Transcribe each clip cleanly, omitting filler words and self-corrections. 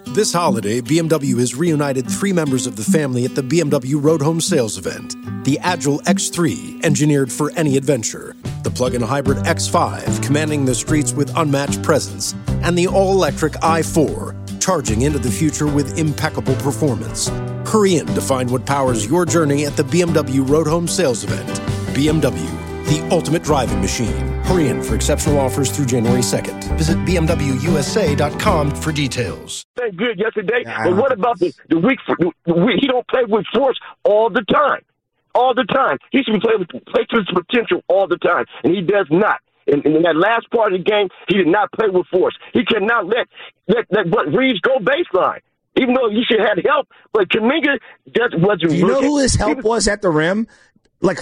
This holiday, BMW has reunited 3 members of the family at the BMW Road Home Sales event. The Agile X3, engineered for any adventure. The plug-in hybrid X5, commanding the streets with unmatched presence. And the all-electric i4, charging into the future with impeccable performance. Hurry in to find what powers your journey at the BMW Road Home Sales event. BMW, the ultimate driving machine. Hurry in for exceptional offers through January 2nd. Visit BMWUSA.com for details. Played good yesterday, but what about the week? He don't play with force all the time. All the time. He should be play to his potential all the time, and he does not. In that last part of the game, he did not play with force. He cannot let Reeves go baseline. Even though you should have help, but Kuminga just wasn't. You know who his help was at the rim? Like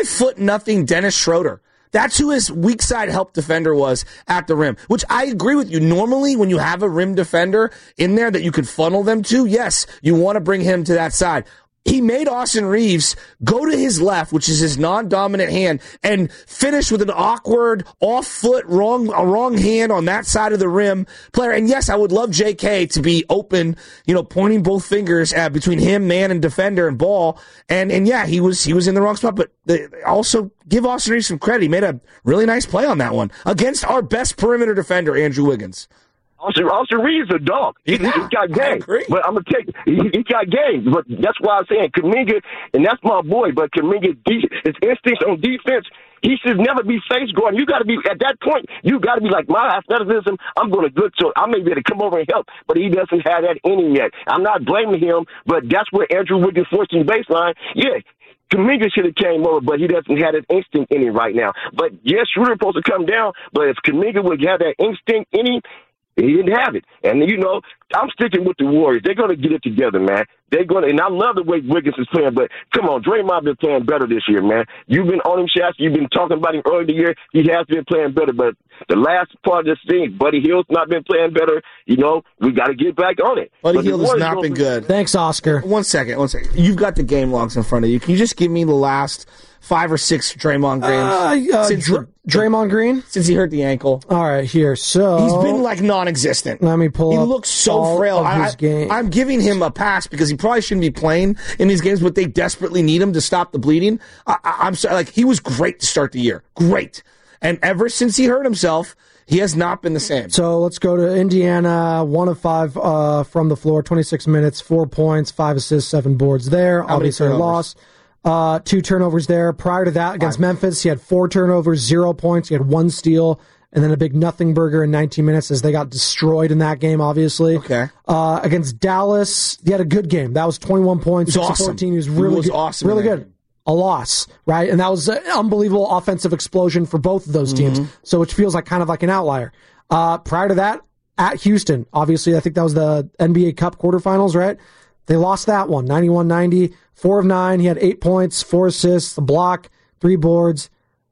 5'0" Dennis Schroeder. That's who his weak side help defender was at the rim, which I agree with you. Normally, when you have a rim defender in there that you could funnel them to, yes, you want to bring him to that side. He made Austin Reeves go to his left, which is his non-dominant hand, and finish with an awkward off-foot, wrong hand on that side of the rim player. And yes, I would love JK to be open, pointing both fingers between him, man, and defender and ball. And yeah, he was in the wrong spot, but also give Austin Reeves some credit. He made a really nice play on that one against our best perimeter defender, Andrew Wiggins. Austin Reeves is a dog. He got game. But I'm going to take he got game. But that's why I'm saying Kuminga, and that's my boy, but Kuminga, his instincts on defense, he should never be face guarding. You got to be, at that point, you got to be like, my athleticism, I'm going to good, so I may be able to come over and help, but he doesn't have that in him yet. I'm not blaming him, but that's where Andrew Wiggins forced him baseline. Yeah. Kuminga should have came over, but he doesn't have that instinct in him right now. But yes, Schroeder's supposed to come down, but if Kuminga would have that instinct in him, he didn't have it. And, I'm sticking with the Warriors. They're going to get it together, man. And I love the way Wiggins is playing, but come on, Draymond been playing better this year, man. You've been on him, Shaq. You've been talking about him earlier in the year. He has been playing better, but the last part of this thing, Buddy Hield's not been playing better. We got to get back on it. Buddy Hield has not been good. Thanks, Oscar. One second. You've got the game logs in front of you. Can you just give me the last 5 or 6 Draymond Greens? Draymond Green? Since he hurt the ankle. All right, here. So he's been like non-existent. Let me pull up. He looks so frail. I'm giving him a pass because he probably shouldn't be playing in these games, but they desperately need him to stop the bleeding. I'm sorry. He was great to start the year. Great. And ever since he hurt himself, he has not been the same. So let's go to Indiana. 1 of 5 from the floor, 26 minutes, 4 points, 5 assists, 7 boards there. Obviously a loss. 2 turnovers there. Prior to that, against Memphis, he had 4 turnovers, 0 points. He had 1 steal, and then a big nothing burger in 19 minutes as they got destroyed in that game, obviously. Okay. Against Dallas, he had a good game. That was 21 points, 6 of 14. He was really good. Awesome. Really good. A loss, right? And that was an unbelievable offensive explosion for both of those teams, so which feels like kind of like an outlier. Prior to that, at Houston, obviously, I think that was the NBA Cup quarterfinals, right? They lost that one, 91-90. 4 of 9. He had 8 points, 4 assists, a block, 3 boards,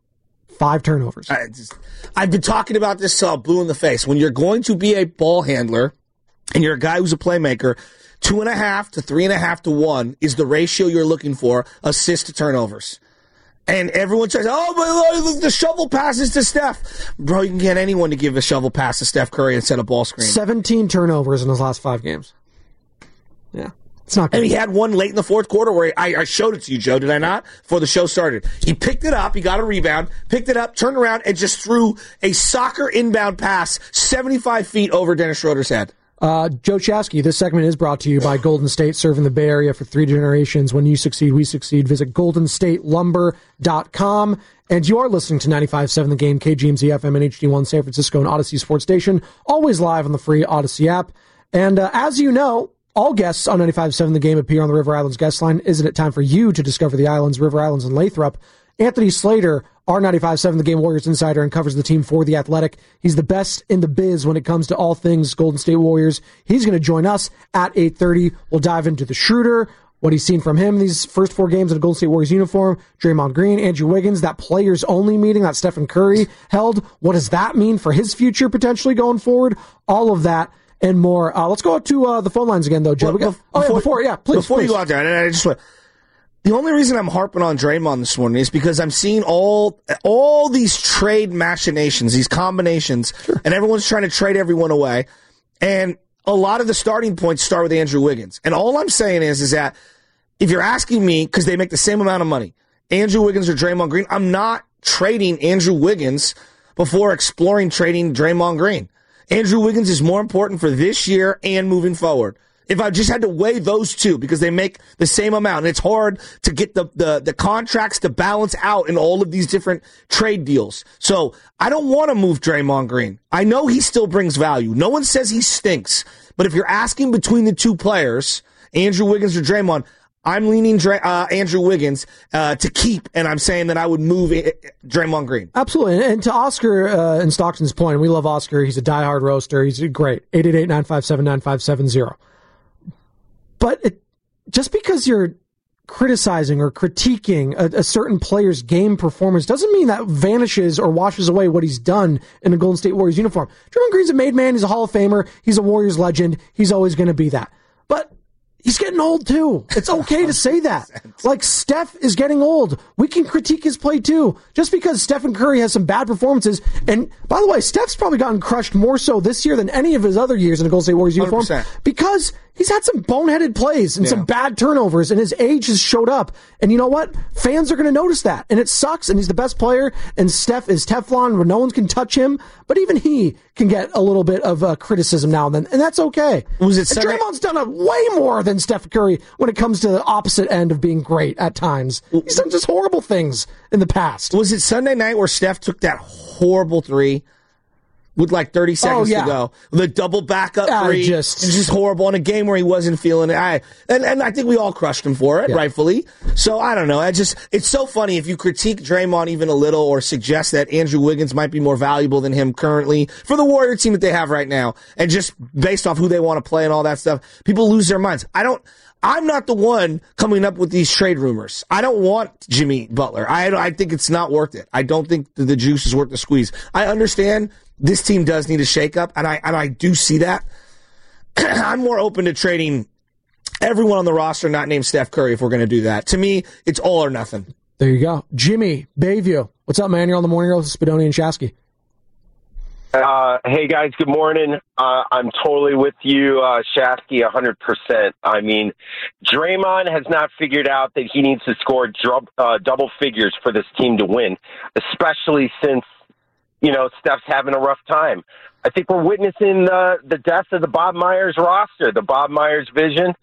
5 turnovers. I've been talking about this till I'm blue in the face. When you're going to be a ball handler and you're a guy who's a playmaker, 2.5 to 3.5 to 1 is the ratio you're looking for, assist to turnovers. And everyone says, but the shovel passes to Steph. Bro, you can get anyone to give a shovel pass to Steph Curry and set a ball screen. 17 turnovers in his last 5 games. Yeah. It's not good. And he had one late in the fourth quarter where I showed it to you, Joe, did I not? Before the show started. He picked it up, he got a rebound, picked it up, turned around, and just threw a soccer inbound pass 75 feet over Dennis Schroeder's head. Joe Chasky, this segment is brought to you by Golden State, serving the Bay Area for 3 generations. When you succeed, we succeed. Visit goldenstatelumber.com. And you are listening to 95.7 The Game, KGMZ FM and HD1 San Francisco and Odyssey Sports Station, always live on the free Odyssey app. And as you know, all guests on 95.7 The Game appear on the River Islands guest line. Isn't it time for you to discover the islands, River Islands, and Lathrop? Anthony Slater, our 95.7 The Game Warriors insider, and covers the team for The Athletic. He's the best in the biz when it comes to all things Golden State Warriors. He's going to join us at 8:30. We'll dive into the Schroeder, what he's seen from him these first 4 games in a Golden State Warriors uniform, Draymond Green, Andrew Wiggins, that players-only meeting that Stephen Curry held. What does that mean for his future potentially going forward? All of that and more. Let's go to the phone lines again, though, Joe. Please. Before you go out there, I just want. The only reason I'm harping on Draymond this morning is because I'm seeing all these trade machinations, these combinations, and everyone's trying to trade everyone away. And a lot of the starting points start with Andrew Wiggins. And all I'm saying is that if you're asking me, because they make the same amount of money, Andrew Wiggins or Draymond Green, I'm not trading Andrew Wiggins before exploring trading Draymond Green. Andrew Wiggins is more important for this year and moving forward. If I just had to weigh those two, because they make the same amount, and it's hard to get the contracts to balance out in all of these different trade deals. So I don't want to move Draymond Green. I know he still brings value. No one says he stinks. But if you're asking between the two players, Andrew Wiggins or Draymond, I'm leaning Andrew Wiggins to keep, and I'm saying that I would move Draymond Green. Absolutely. And to Oscar and Stockton's point, we love Oscar. He's a diehard roaster. He's great. 888-957-9570. But just because you're criticizing or critiquing a certain player's game performance doesn't mean that vanishes or washes away what he's done in a Golden State Warriors uniform. Draymond Green's a made man. He's a Hall of Famer. He's a Warriors legend. He's always going to be that. But he's getting old, too. It's okay to say that. Like, Steph is getting old. We can critique his play, too. Just because Stephen Curry has some bad performances. And, by the way, Steph's probably gotten crushed more so this year than any of his other years in a Golden State Warriors uniform. 100%. Because he's had some boneheaded plays and some bad turnovers, and his age has showed up. And you know what? Fans are going to notice that. And it sucks, and he's the best player, and Steph is Teflon where no one can touch him. But even he can get a little bit of criticism now and then, and that's okay. Was it and Draymond's done way more than Steph Curry when it comes to the opposite end of being great at times. He's done just horrible things in the past. Was it Sunday night where Steph took that horrible three with like 30 seconds to go? The double backup three. It's just horrible in a game where he wasn't feeling it. And I think we all crushed him for it, rightfully. So I don't know. It's so funny if you critique Draymond even a little or suggest that Andrew Wiggins might be more valuable than him currently for the Warrior team that they have right now. And just based off who they want to play and all that stuff, people lose their minds. I'm not the one coming up with these trade rumors. I don't want Jimmy Butler. I think it's not worth it. I don't think the juice is worth the squeeze. I understand this team does need a shakeup, and I do see that. I'm more open to trading everyone on the roster not named Steph Curry if we're going to do that. To me, it's all or nothing. There you go. Jimmy, Bayview. What's up, man? You're on the Morning Roast with Spadoni and Shasky. Hey, guys, good morning. I'm totally with you, Shasky, 100%. I mean, Draymond has not figured out that he needs to score double figures for this team to win, especially since, Steph's having a rough time. I think we're witnessing the death of the Bob Myers roster, the Bob Myers vision.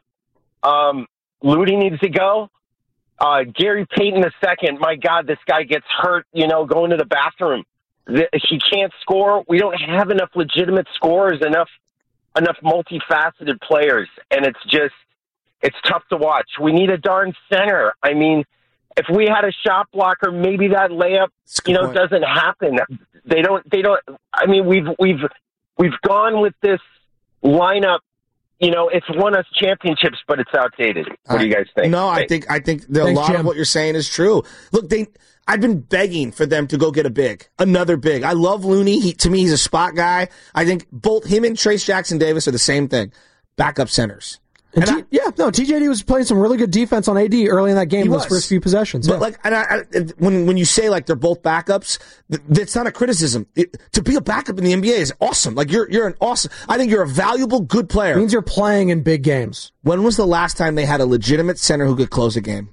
Looney needs to go. Gary Payton II, my God, this guy gets hurt, going to the bathroom. He can't score. We don't have enough legitimate scorers, enough multifaceted players, and it's tough to watch. We need a darn center. I mean, if we had a shot blocker, maybe that layup, doesn't happen. They don't. I mean, we've gone with this lineup. It's won us championships, but it's outdated. What do you guys think? No, I think a lot of what you're saying is true. Look, I've been begging for them to go get another big. I love Looney. To me, he's a spot guy. I think both him and Trace Jackson Davis are the same thing. Backup centers. TJD was playing some really good defense on AD early in that game in those first few possessions. But when you say they're both backups, that's not a criticism. To be a backup in the NBA is awesome. Like you're an awesome. I think you're a valuable, good player. It means you're playing in big games. When was the last time they had a legitimate center who could close a game?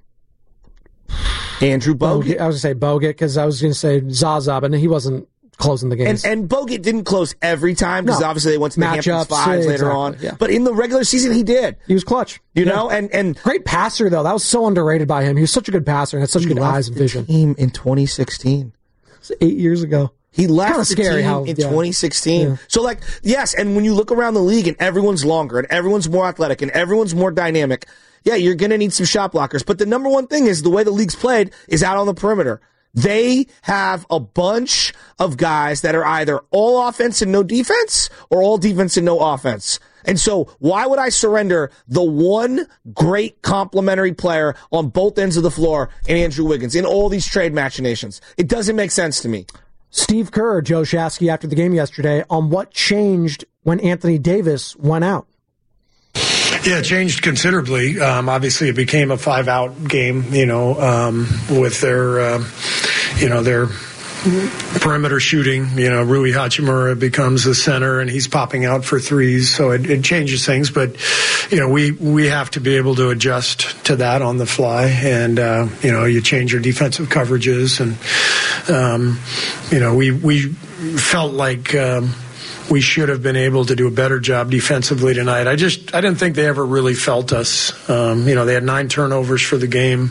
Andrew Bogut. I was going to say Bogut because I was going to say Zaza, but he wasn't closing the games. And Bogut didn't close every time because obviously they went to the Hamptons Fives later on. Yeah. But in the regular season, he did. He was clutch. You know, and great passer though. That was so underrated by him. He was such a good passer and had such good eyes and vision. Team in 2016. It's 8 years ago. He left the team in 2016. Yeah. So, yes, and when you look around the league and everyone's longer and everyone's more athletic and everyone's more dynamic, yeah, you're going to need some shot blockers. But the number one thing is the way the league's played is out on the perimeter. They have a bunch of guys that are either all offense and no defense or all defense and no offense. And so why would I surrender the one great complementary player on both ends of the floor in Andrew Wiggins in all these trade machinations? It doesn't make sense to me. Steve Kerr, Joe Shasky, after the game yesterday, on what changed when Anthony Davis went out. Yeah, it changed considerably. Obviously, it became a 5-out game, with their perimeter shooting. Rui Hachimura becomes the center, and he's popping out for threes, so it changes things. But we have to be able to adjust to that on the fly, and you change your defensive coverages, and we felt like we should have been able to do a better job defensively tonight. I didn't think they ever really felt us. They had 9 turnovers for the game.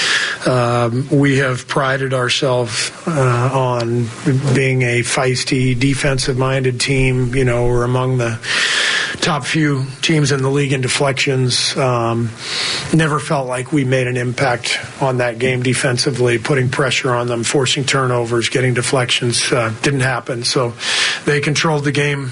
We have prided ourselves on being a feisty, defensive-minded team. We're among the top few teams in the league in deflections. Never felt like we made an impact on that game defensively, putting pressure on them, forcing turnovers, getting deflections. Didn't happen. So they controlled the game,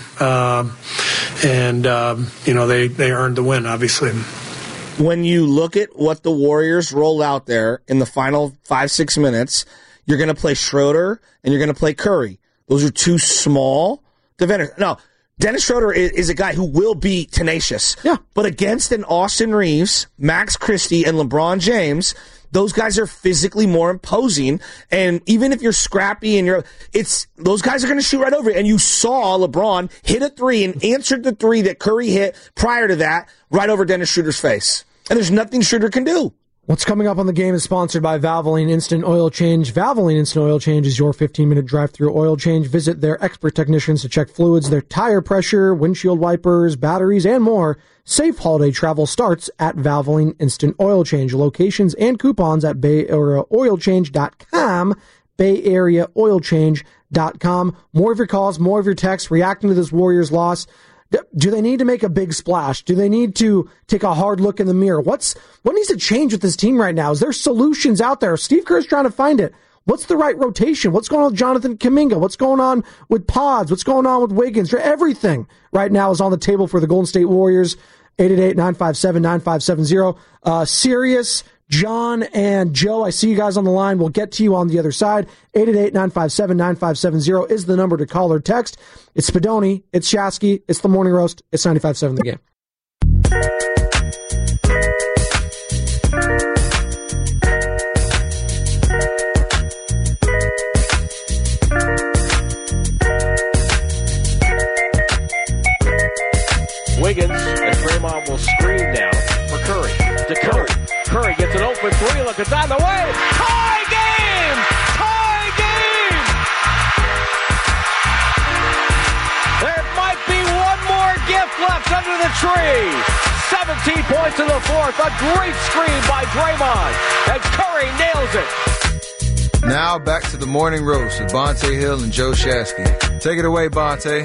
and they earned the win, obviously. When you look at what the Warriors rolled out there in the final 5-6 minutes, you're going to play Schroeder and you're going to play Curry. Those are 2 small defenders. No, Dennis Schroeder is a guy who will be tenacious. Yeah. But against an Austin Reeves, Max Christie, and LeBron James, those guys are physically more imposing. And even if you're scrappy and those guys are going to shoot right over it. And you saw LeBron hit a 3 and answered the 3 that Curry hit prior to that right over Dennis Schroeder's face. And there's nothing Schroeder can do. What's coming up on the game is sponsored by Valvoline Instant Oil Change. Valvoline Instant Oil Change is your 15-minute drive-through oil change. Visit their expert technicians to check fluids, their tire pressure, windshield wipers, batteries, and more. Safe holiday travel starts at Valvoline Instant Oil Change. Locations and coupons at BayAreaOilChange.com. BayAreaOilChange.com. More of your calls, more of your texts reacting to this Warriors loss. Do they need to make a big splash? Do they need to take a hard look in the mirror? What needs to change with this team right now? Is there solutions out there? Steve Kerr's trying to find it. What's the right rotation? What's going on with Jonathan Kuminga? What's going on with Pods? What's going on with Wiggins? Everything right now is on the table for the Golden State Warriors. 888-957-9570. Sirius, John, and Joe, I see you guys on the line. We'll get to you on the other side. 888-957-9570 is the number to call or text. It's Spadoni, it's Shasky, it's the Morning Roast, it's 95.7 The Game. Wiggins, and Draymond will screen now for Curry. To Curry. Curry gets an open 3, looking down the way. Tie game! Tie game! There might be one more gift left under the tree. 17 points in the 4th. A great screen by Draymond. And Curry nails it. Now back to the Morning Roast with Bonte Hill and Joe Shasky. Take it away, Bonte.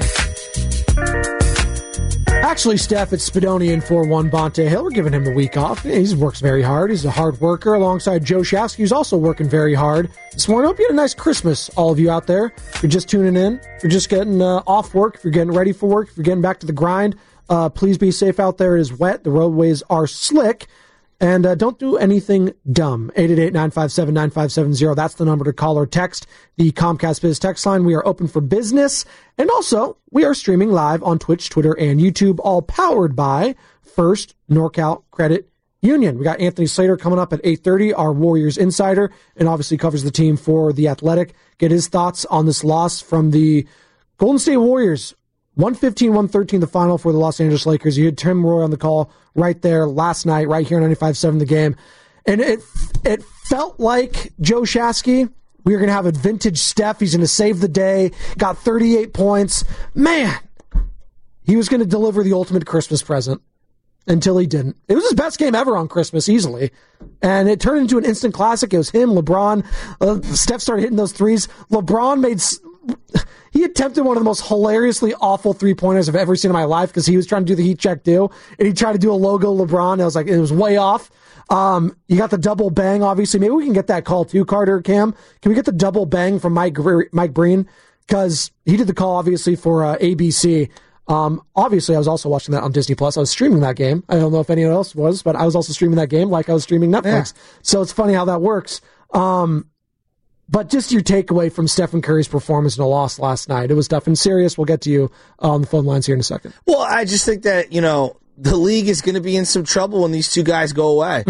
Actually, Steph, it's Spadoni in for one Bonte Hill. We're giving him the week off. He works very hard. He's a hard worker alongside Joe Shasky, who's also working very hard this morning. Hope you had a nice Christmas, all of you out there. If you're just tuning in, if you're just getting off work, if you're getting ready for work, if you're getting back to the grind, please be safe out there. It is wet. The roadways are slick. And don't do anything dumb. 888-957-9570. That's the number to call or text. The Comcast Biz text line. We are open for business. And also, we are streaming live on Twitch, Twitter, and YouTube, all powered by First NorCal Credit Union. We got Anthony Slater coming up at 8:30, our Warriors insider, and obviously covers the team for The Athletic. Get his thoughts on this loss from the Golden State Warriors. 115-113 the final for the Los Angeles Lakers. You had Tim Roy on the call right there last night, right here on 95.7 The Game. And it felt like, Joe Shasky, we were going to have a vintage Steph. He's going to save the day. Got 38 points. Man, he was going to deliver the ultimate Christmas present until he didn't. It was his best game ever on Christmas, easily. And it turned into an instant classic. It was him, LeBron. Steph started hitting those threes. LeBron made... He attempted one of the most hilariously awful three-pointers I've ever seen in my life because he was trying to do the heat check too, and he tried to do a logo LeBron. I was like, it was way off. You got the double bang, obviously. Maybe we can get that call too, Carter, Cam. Can we get the double bang from Mike Breen? Because he did the call, obviously, for ABC. Obviously, I was also watching that on Disney+. I was streaming that game. I don't know if anyone else was, but I was also streaming that game like I was streaming Netflix. Yeah. So it's funny how that works. But just your takeaway from Stephen Curry's performance in a loss last night. It was tough and serious. We'll get to you on the phone lines here in a second. Well, I just think that, the league is going to be in some trouble when these two guys go away.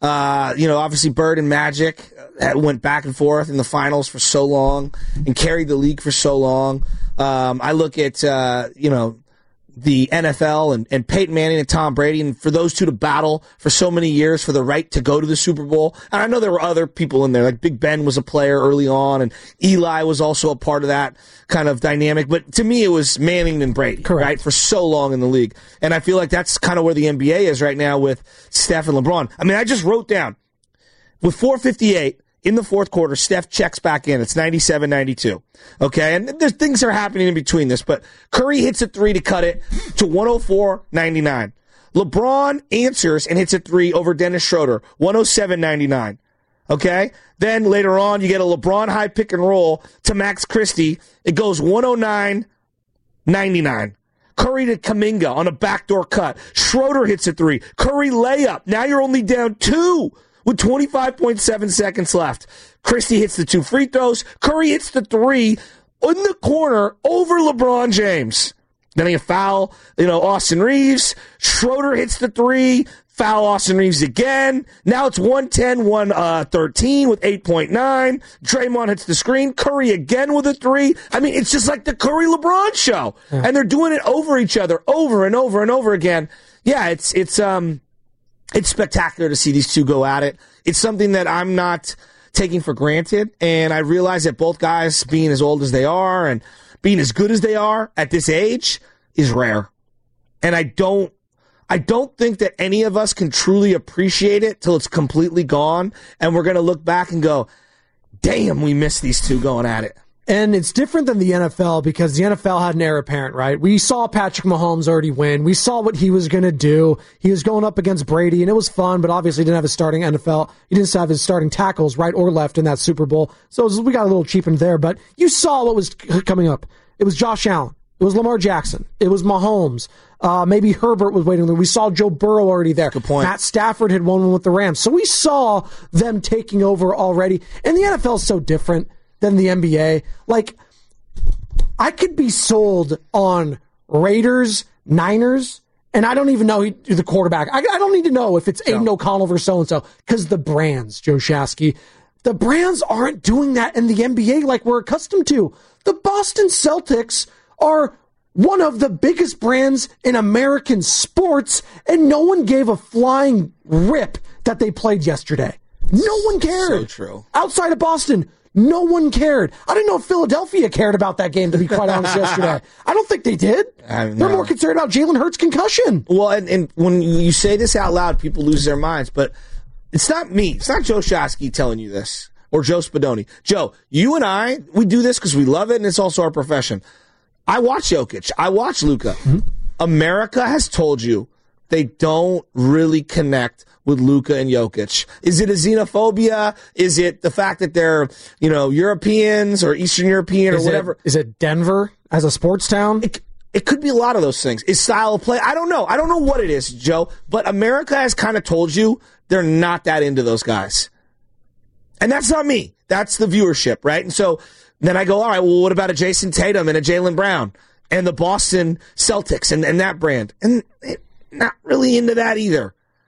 Obviously Bird and Magic went back and forth in the finals for so long and carried the league for so long. I look at, the NFL and Peyton Manning and Tom Brady, and for those two to battle for so many years for the right to go to the Super Bowl. And I know there were other people in there, like Big Ben was a player early on, and Eli was also a part of that kind of dynamic. But to me, it was Manning and Brady, correct, right, for so long in the league. And I feel like that's kind of where the NBA is right now with Steph and LeBron. I mean, I just wrote down, with 4:58 in the fourth quarter, Steph checks back in. It's 97-92. Okay, and there's things are happening in between this, but Curry hits a three to cut it to 104-99. LeBron answers and hits a three over Dennis Schroeder, 107-99. Okay, then later on, you get a LeBron high pick and roll to Max Christie. It goes 109-99. Curry to Kuminga on a backdoor cut. Schroeder hits a three. Curry layup. Now you're only down 2. With 25.7 seconds left. Christie hits the 2 free throws. Curry hits the 3 in the corner over LeBron James. Then he foul, Austin Reeves. Schroeder hits the 3. Foul Austin Reeves again. Now it's 110-113 with 8.9. Draymond hits the screen. Curry again with a 3. I mean, it's just like the Curry-LeBron show. Yeah. And they're doing it over each other, over and over and over again. Yeah, it's spectacular to see these two go at it. It's something that I'm not taking for granted, and I realize that both guys being as old as they are and being as good as they are at this age is rare. And I don't think that any of us can truly appreciate it till it's completely gone, and we're going to look back and go, damn, we missed these two going at it. And it's different than the NFL because the NFL had an heir apparent, right? We saw Patrick Mahomes already win. We saw what he was going to do. He was going up against Brady, and it was fun, but obviously he didn't have his starting NFL. He didn't have his starting tackles, right or left, in that Super Bowl. So we got a little cheapened there, but you saw what was coming up. It was Josh Allen. It was Lamar Jackson. It was Mahomes. Maybe Herbert was waiting there. We saw Joe Burrow already there. Good point. Matt Stafford had won with the Rams. So we saw them taking over already. And the NFL is so different than the NBA. Like, I could be sold on Raiders, Niners, and I don't even know the quarterback. I don't need to know if it's Aiden O'Connell versus so-and-so, because the brands, Joe Shasky, the brands aren't doing that in the NBA like we're accustomed to. The Boston Celtics are one of the biggest brands in American sports, and no one gave a flying rip that they played yesterday. No one cared. So true. Outside of Boston, no one cared. I didn't know if Philadelphia cared about that game, to be quite honest, yesterday. I don't think they did. They're more concerned about Jalen Hurts' concussion. Well, and when you say this out loud, people lose their minds. But it's not me. It's not Joe Shasky telling you this, or Joe Spadoni. Joe, you and I, we do this because we love it, and it's also our profession. I watch Jokic. I watch Luka. Mm-hmm. America has told you they don't really connect with Luka and Jokic. Is it a xenophobia? Is it the fact that they're, Europeans or Eastern European or whatever? Is it Denver as a sports town? It could be a lot of those things. Is style of play? I don't know. I don't know what it is, Joe, but America has kind of told you they're not that into those guys. And that's not me. That's the viewership, right? And so then I go, all right, well, what about a Jason Tatum and a Jaylen Brown and the Boston Celtics and that brand? And not really into that either.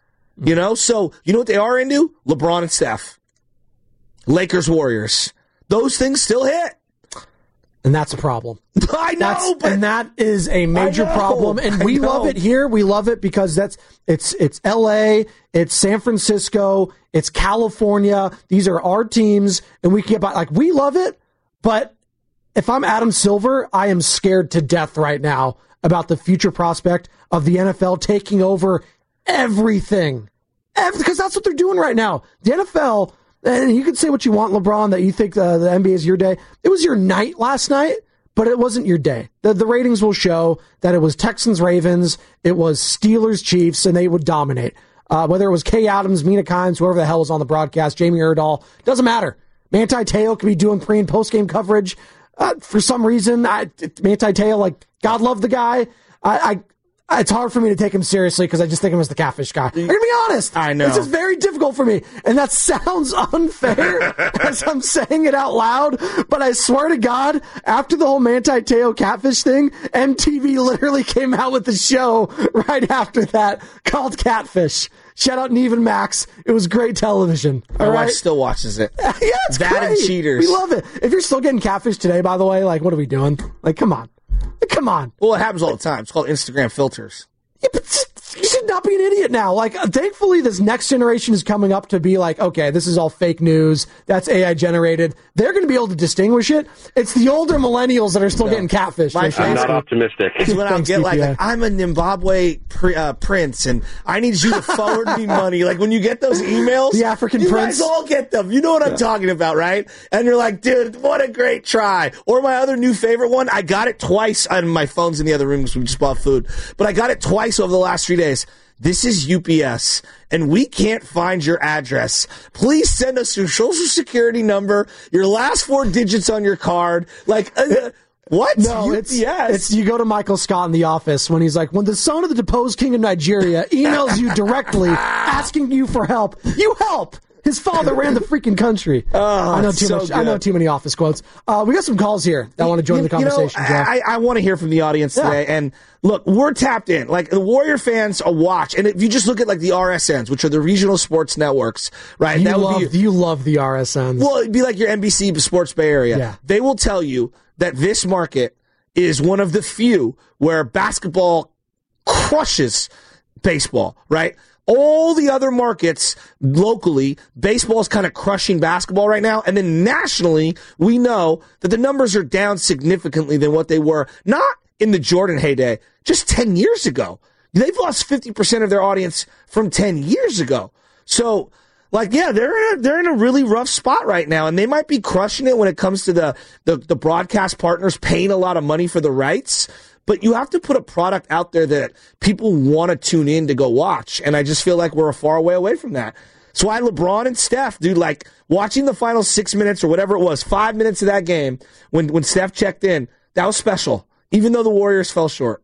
So you know what they are into? LeBron and Steph. Lakers, Warriors. Those things still hit. And that's a problem. I know, and that is a major problem. And we love it here. We love it because it's LA, it's San Francisco, it's California. These are our teams, and we can get by. Like, we love it, but if I'm Adam Silver, I am scared to death right now about the future prospect of the NFL taking over everything. Because that's what they're doing right now. The NFL, and you can say what you want, LeBron, that you think the NBA is your day. It was your night last night, but it wasn't your day. The ratings will show that it was Texans-Ravens, it was Steelers-Chiefs, and they would dominate. Whether it was Kay Adams, Mina Kimes, whoever the hell was on the broadcast, Jamie Erdahl, doesn't matter. Manti Te'o could be doing pre- and post-game coverage. For some reason, Manti Te'o, God love the guy. It's hard for me to take him seriously because I just think him as the catfish guy. I'm going to be honest. I know. This is very difficult for me. And that sounds unfair as I'm saying it out loud. But I swear to God, after the whole Manti Te'o catfish thing, MTV literally came out with the show right after that called Catfish. Shout out Neve and Max. It was great television. My wife still watches it. Yeah, it's that great. And Cheaters. We love it. If you're still getting catfish today, by the way, like, what are we doing? Like, come on. Come on. Well, it happens all the time. It's called Instagram filters. Yeah, but you should not be an idiot now. Like, thankfully, this next generation is coming up to be like, okay, this is all fake news. That's AI generated. They're going to be able to distinguish it. It's the older millennials that are still getting catfish. I'm not optimistic. It's when I'll get like, I'm a Zimbabwe prince, and I need you to forward me money. Like when you get those emails, the African you prince. guys all get them. You know what I'm talking about, right? And you're like, dude, what a great try. Or my other new favorite one, I got it twice. And my phone's in the other room because we just bought food, but I got it twice over the last 3 days. This is UPS, and we can't find your address. Please send us your social security number, your last 4 digits on your card. Like, what? No, UPS? it's you go to Michael Scott in the office when he's like, when the son of the deposed king of Nigeria emails you directly asking you for help, you help. His father ran the freaking country. I know too much. Good. I know too many office quotes. We got some calls here that want to join the conversation. I want to hear from the audience today. And look, we're tapped in. Like the Warrior fans watch, and if you just look at like the RSNs, which are the regional sports networks, right? You love the RSNs. Well, it'd be like your NBC Sports Bay Area. Yeah. They will tell you that this market is one of the few where basketball crushes baseball, right? All the other markets locally, baseball is kind of crushing basketball right now. And then nationally, we know that the numbers are down significantly than what they were, not in the Jordan heyday, just 10 years ago. They've lost 50% of their audience from 10 years ago. So, like, yeah, they're in a really rough spot right now, and they might be crushing it when it comes to the broadcast partners paying a lot of money for the rights. But you have to put a product out there that people want to tune in to go watch. And I just feel like we're a far way away from that. So why LeBron and Steph, dude, like watching the final 6 minutes or whatever it was, 5 minutes of that game when Steph checked in, that was special, even though the Warriors fell short.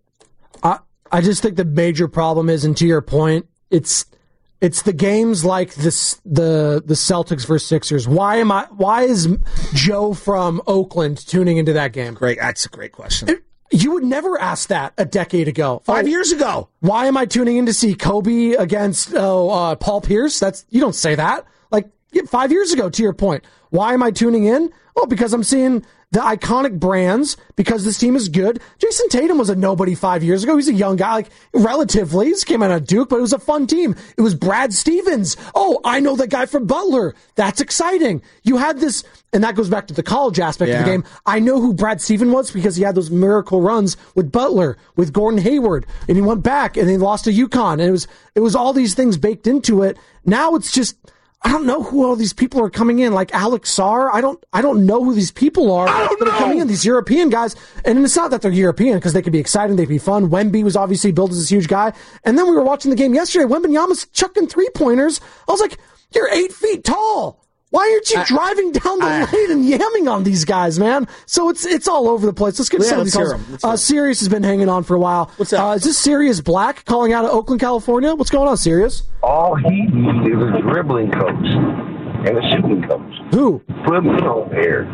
I just think the major problem is, and to your point, it's the games like this, the Celtics versus Sixers. Why is Joe from Oakland tuning into that game? Great. That's a great question. You would never ask that a decade ago. 5 years ago. Why am I tuning in to see Kobe against Paul Pierce? You don't say that. Like 5 years ago, to your point. Why am I tuning in? Oh, because I'm seeing the iconic brands, because this team is good. Jason Tatum was a nobody 5 years ago. He's a young guy, like relatively. He came out of Duke, but it was a fun team. It was Brad Stevens. Oh, I know that guy from Butler. That's exciting. You had this, and that goes back to the college aspect of the game. I know who Brad Stevens was because he had those miracle runs with Butler, with Gordon Hayward, and he went back and he lost to UConn. And it was all these things baked into it. Now it's just, I don't know who all these people are coming in, like Alex Sarr. I don't know who these people are that are coming in, these European guys. And it's not that they're European because they could be exciting, they'd be fun. Wemby was obviously built as this huge guy. And then we were watching the game yesterday. Wembanyama's chucking 3-pointers. I was like, you're 8 feet tall. Why aren't you driving down the lane and yamming on these guys, man? So it's all over the place. Let's get to some of these calls. Sirius has been hanging on for a while. What's up? Is this Sirius Black calling out of Oakland, California? What's going on, Sirius? All he needs is a dribbling coach and a shooting coach. Who? Put me on there.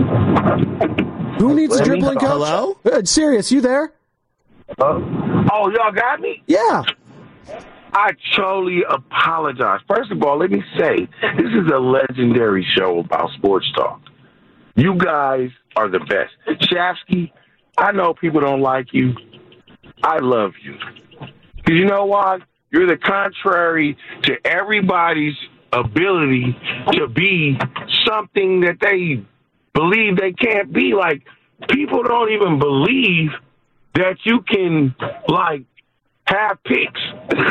Who needs a dribbling coach? Hello? Sirius, you there? Oh, y'all got me? Yeah. I truly apologize. First of all, let me say, this is a legendary show about sports talk. You guys are the best. Shafsky, I know people don't like you. I love you. Because you know why? You're the contrary to everybody's ability to be something that they believe they can't be. Like, people don't even believe that you can, like, have picks.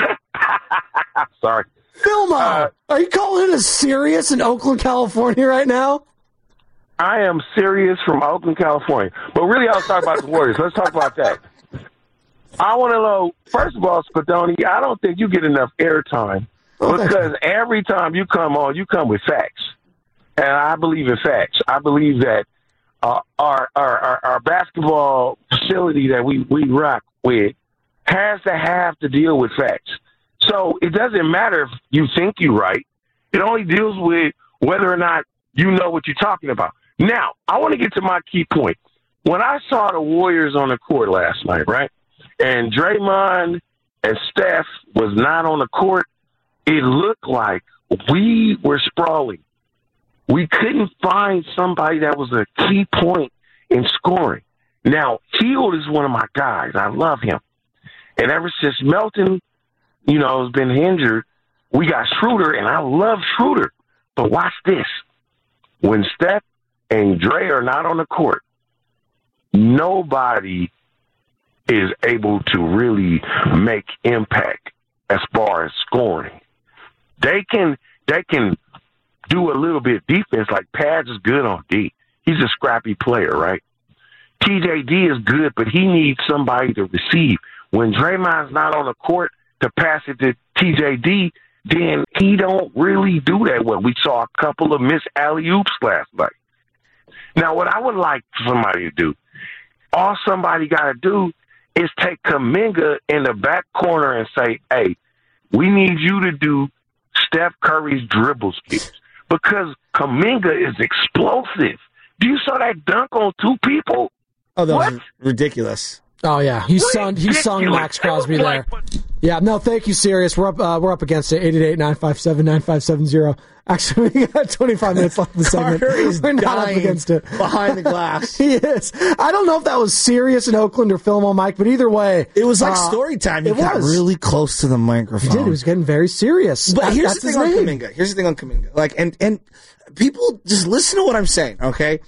Sorry. Filmo, are you calling us Sirius in Oakland, California right now? I am serious from Oakland, California. But really, I'll talk about the Warriors. Let's talk about that. I want to know, first of all, Spadoni, I don't think you get enough airtime because every time you come on, you come with facts. And I believe in facts. I believe that our basketball facility that we rock with has to have to deal with facts. So it doesn't matter if you think you're right. It only deals with whether or not you know what you're talking about. Now, I want to get to my key point. When I saw the Warriors on the court last night, right, and Draymond and Steph was not on the court, it looked like we were sprawling. We couldn't find somebody that was a key point in scoring. Now, Hield is one of my guys. I love him. And ever since Melton, has been injured, we got Schroeder, and I love Schroeder. But watch this. When Steph and Dre are not on the court, nobody is able to really make impact as far as scoring. They can do a little bit of defense, like Pads is good on D. He's a scrappy player, right? TJD is good, but he needs somebody to receive. When Draymond's not on the court to pass it to TJD, then he don't really do that well. We saw a couple of missed alley-oops last night. Now, what I would like somebody to do, all somebody got to do is take Kuminga in the back corner and say, hey, we need you to do Steph Curry's dribble schemes, because Kuminga is explosive. Do you saw that dunk on two people? Oh, that was ridiculous. Oh yeah, he sung Max Crosby there. Yeah, no, thank you, Sirius. We're up against it. 888-957-9570. Actually, we got 25 minutes left in the segment. We're not up against it. Behind the glass. He is. I don't know if that was Sirius in Oakland or Film on Mike, but either way, it was like story time. He got really close to the microphone. He did. He was getting very serious. But here's the thing on Kuminga. Here's the thing on Kuminga. And people just listen to what I'm saying, okay?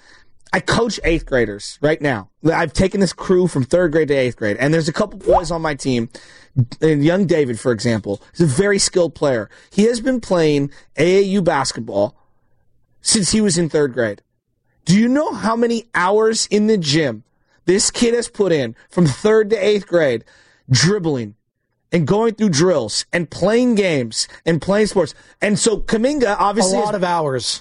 I coach 8th graders right now. I've taken this crew from 3rd grade to 8th grade, and there's a couple boys on my team. And young David, for example, is a very skilled player. He has been playing AAU basketball since he was in 3rd grade. Do you know how many hours in the gym this kid has put in from 3rd to 8th grade, dribbling and going through drills and playing games and playing sports? And so Kuminga obviously a lot of hours.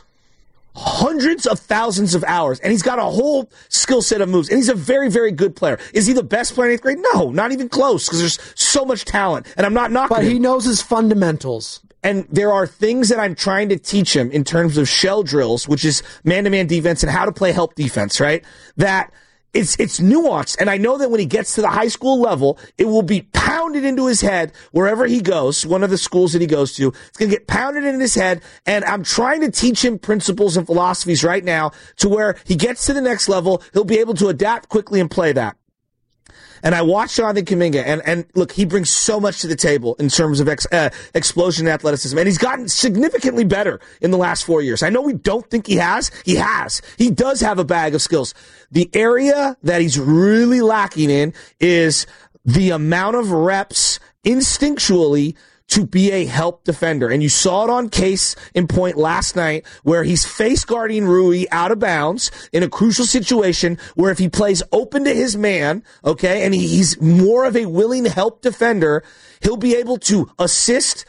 Hundreds of thousands of hours, and he's got a whole skill set of moves, and he's a very, very good player. Is he the best player in 8th grade? No, not even close, because there's so much talent, and I'm not knocking him. But he knows his fundamentals. And there are things that I'm trying to teach him in terms of shell drills, which is man-to-man defense and how to play help defense, right? That it's nuanced, and I know that when he gets to the high school level, it will be pounded into his head wherever he goes, one of the schools that he goes to. It's going to get pounded into his head, and I'm trying to teach him principles and philosophies right now to where he gets to the next level, he'll be able to adapt quickly and play that. And I watched Jonathan Kuminga, and look, he brings so much to the table in terms of explosion and athleticism, and he's gotten significantly better in the last 4 years. I know we don't think he has. He has. He does have a bag of skills. The area that he's really lacking in is the amount of reps instinctually to be a help defender. And you saw it on Case in point last night, where he's face guarding Rui out of bounds in a crucial situation where if he plays open to his man, okay, and he's more of a willing help defender, he'll be able to assist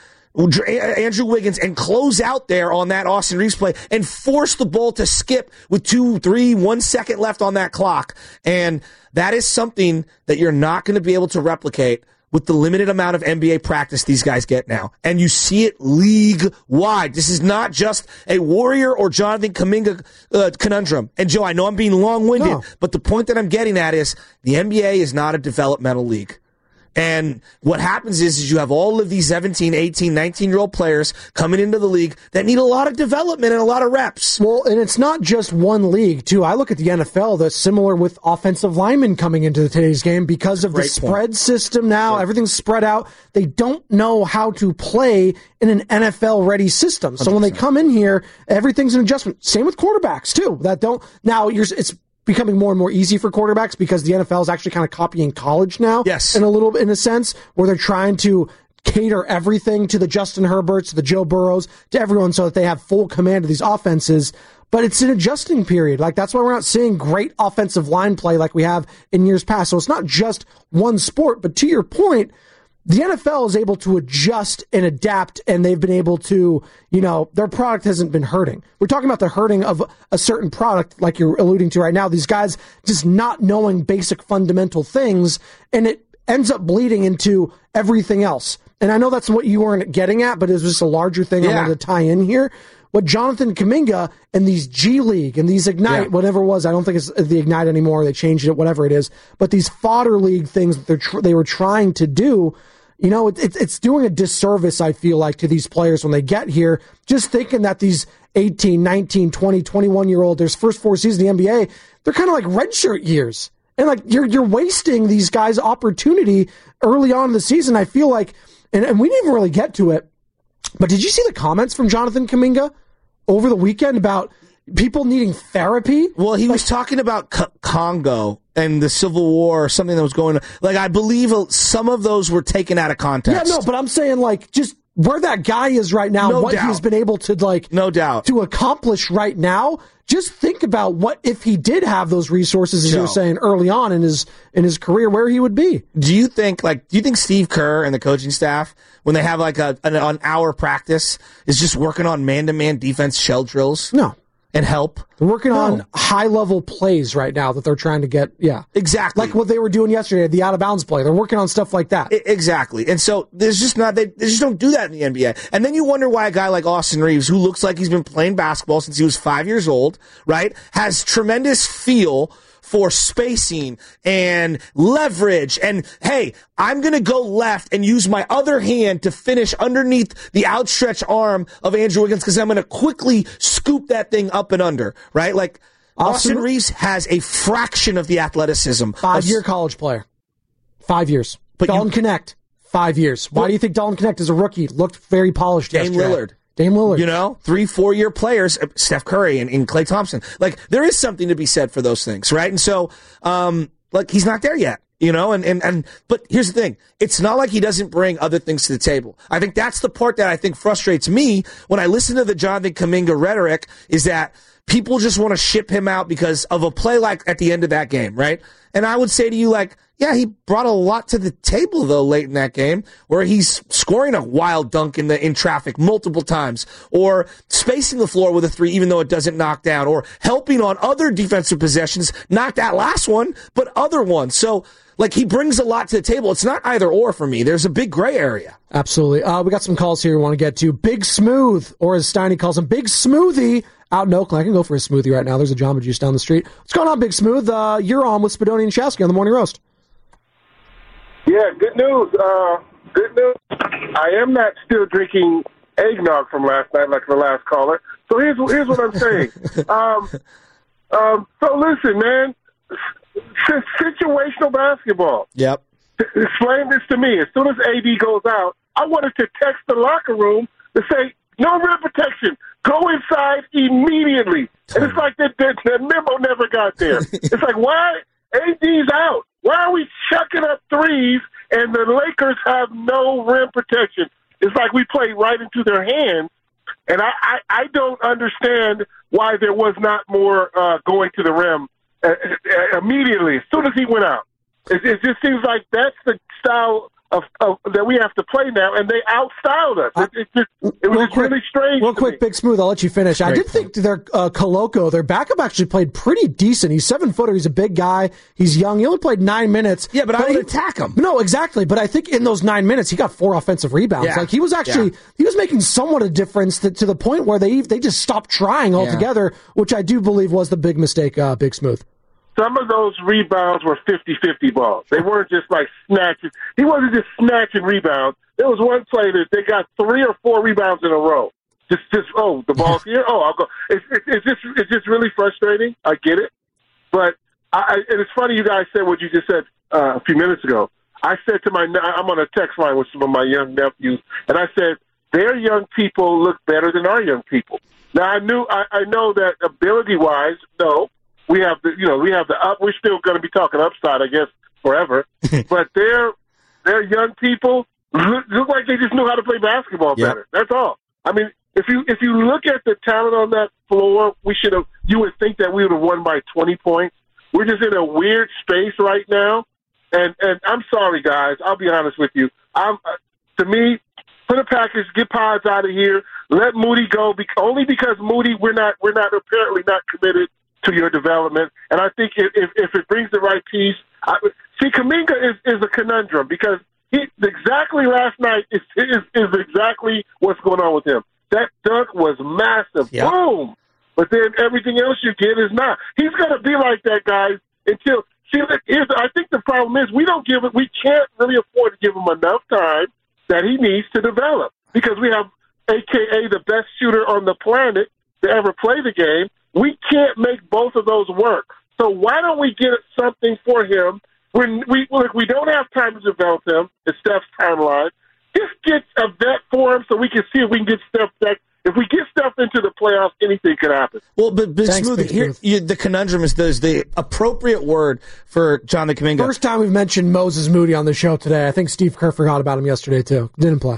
Andrew Wiggins and close out there on that Austin Reeves play and force the ball to skip with 2, 3, 1 second left on that clock. And that is something that you're not going to be able to replicate with the limited amount of NBA practice these guys get now. And you see it league-wide. This is not just a Warrior or Jonathan Kuminga conundrum. And, Joe, I know I'm being long-winded, but the point that I'm getting at is the NBA is not a developmental league. And what happens is you have all of these 17, 18, 19-year-old players coming into the league that need a lot of development and a lot of reps. Well, and it's not just one league, too. I look at the NFL that's similar with offensive linemen coming into today's game because of the spread system now. Everything's spread out. They don't know how to play in an NFL-ready system. So 100%. When they come in here, everything's an adjustment. Same with quarterbacks, too. It's becoming more and more easy for quarterbacks because the NFL is actually kind of copying college now. Yes. In a sense, where they're trying to cater everything to the Justin Herberts, to the Joe Burrows, to everyone so that they have full command of these offenses. But it's an adjusting period. Like, that's why we're not seeing great offensive line play like we have in years past. So it's not just one sport, but to your point, the NFL is able to adjust and adapt, and they've been able to, their product hasn't been hurting. We're talking about the hurting of a certain product, like you're alluding to right now. These guys just not knowing basic fundamental things, and it ends up bleeding into everything else. And I know that's what you weren't getting at, but it was just a larger thing I wanted to tie in here. What Jonathan Kuminga and these G League and these Ignite, whatever it was, I don't think it's the Ignite anymore. They changed it, whatever it is. But these fodder league things that they were trying to do, you know, it's doing a disservice, I feel like, to these players when they get here, just thinking that these 18, 19, 20, 21-year-old, their first 4 seasons in the NBA, they're kind of like redshirt years. And like you're wasting these guys' opportunity early on in the season, I feel like, and we didn't even really get to it, but did you see the comments from Jonathan Kuminga over the weekend about people needing therapy? Well, he was talking about Congo and the Civil War or something that was going on. Like, I believe some of those were taken out of context. Yeah, no, but I'm saying, like, just where that guy is right now, no what doubt. He's been able to, like, no doubt, to accomplish right now. Just think about what if he did have those resources, as you were saying early on in his career, where he would be. Do you think Steve Kerr and the coaching staff, when they have like an hour practice, is just working on man-to-man defense shell drills? No. And help? They're working on high-level plays right now that they're trying to get, Exactly. Like what they were doing yesterday, the out-of-bounds play. They're working on stuff like that. Exactly. And so there's just they just don't do that in the NBA. And then you wonder why a guy like Austin Reeves, who looks like he's been playing basketball since he was 5 years old, right, has tremendous feel for spacing and leverage and, hey, I'm going to go left and use my other hand to finish underneath the outstretched arm of Andrew Wiggins because I'm going to quickly scoop that thing up and under, right? Like, Austin Reeves has a fraction of the athleticism. 5-year college player. 5 years. But Dalton Connect, 5 years. Why do you think Dalton Connect as a rookie looked very polished yesterday? Dame Lillard. You know, 3-4 year players, Steph Curry and Klay Thompson. Like, there is something to be said for those things, right? And so, like, he's not there yet, you know, but here's the thing. It's not like he doesn't bring other things to the table. I think that's the part that I think frustrates me when I listen to the Jonathan Kuminga rhetoric, is that people just want to ship him out because of a play like at the end of that game, right? And I would say to you, like, yeah, he brought a lot to the table, though, late in that game, where he's scoring a wild dunk in traffic multiple times, or spacing the floor with a three, even though it doesn't knock down, or helping on other defensive possessions, not that last one, but other ones. So, like, he brings a lot to the table. It's not either or for me. There's a big gray area. Absolutely. We got some calls here we want to get to. Big Smooth, or as Steiny calls him, Big Smoothie, out in Oakland. I can go for a smoothie right now. There's a Jamba Juice down the street. What's going on, Big Smooth? You're on with Spadoni and Shasky on the Morning Roast. Yeah, good news. Good news. I am not still drinking eggnog from last night like the last caller. So here's what I'm saying. So listen, man. Situational basketball. Yep. Explain this to me. As soon as AD goes out, I wanted to text the locker room to say, no rim protection. Go inside immediately. And it's like the memo never got there. It's like, why? AD's out. Why are we chucking up threes and the Lakers have no rim protection? It's like we play right into their hands. And I don't understand why there was not more going to the rim immediately as soon as he went out. It just seems like that's the style of that we have to play now, and they outstyled us. It was just really strange. Real quick, Big Smooth, I'll let you finish. I did think their Koloko, their backup, actually played pretty decent. He's 7-footer. He's a big guy. He's young. He only played 9 minutes. Yeah, but I would attack him. No, exactly. But I think in those 9 minutes, he got 4 offensive rebounds. Yeah. Like, he was actually he was making somewhat a difference to the point where they just stopped trying altogether, which I do believe was the big mistake, Big Smooth. Some of those rebounds were 50-50 balls. They weren't just like snatches. He wasn't just snatching rebounds. There was one play that they got 3 or 4 rebounds in a row. Just the ball's here. Oh, I'll go. It's just really frustrating. I get it, but and it's funny you guys said what you just said a few minutes ago. I said to I'm on a text line with some of my young nephews, and I said their young people look better than our young people. Now I know that ability wise, no. We have the up. We're still going to be talking upside, I guess, forever. But their young people look like they just knew how to play basketball better. That's all. I mean, if you look at the talent on that floor, you would think that we would have won by 20 points. We're just in a weird space right now, and I'm sorry, guys. I'll be honest with you. To me, put a package, get Pods out of here, let Moody go. Only because Moody, we're apparently not committed to your development, and I think if it brings the right piece, Kuminga is a conundrum because exactly last night is exactly what's going on with him. That dunk was massive, boom, but then everything else you get is not. He's going to be like that, guys, until See, I think the problem is we can't really afford to give him enough time that he needs to develop, because we have AKA the best shooter on the planet to ever play the game. We can't make both of those work. So why don't we get something for him when we don't have time to develop him? It's Steph's timeline. Just get a vet for him so we can see if we can get Steph back. If we get Steph into the playoffs, anything could happen. Well, but Smoothie, here, the conundrum is the appropriate word for Jonathan Kuminga. First time we've mentioned Moses Moody on the show today. I think Steve Kerr forgot about him yesterday, too. Didn't play.